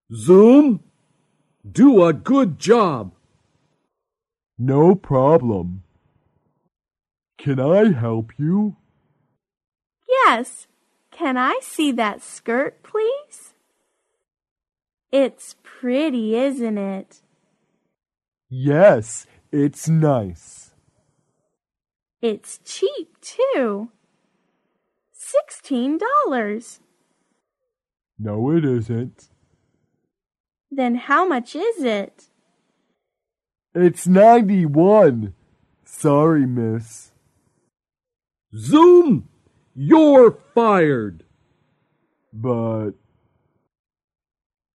Zoom, do a good job. No problem. Can I help you? Yes. Can I see that skirt, please? It's pretty, isn't it? Yes, it's nice. It's cheap, too. $16. No, it isn't. Then how much is it? It's 91. Sorry, miss. Zoom, you're fired. But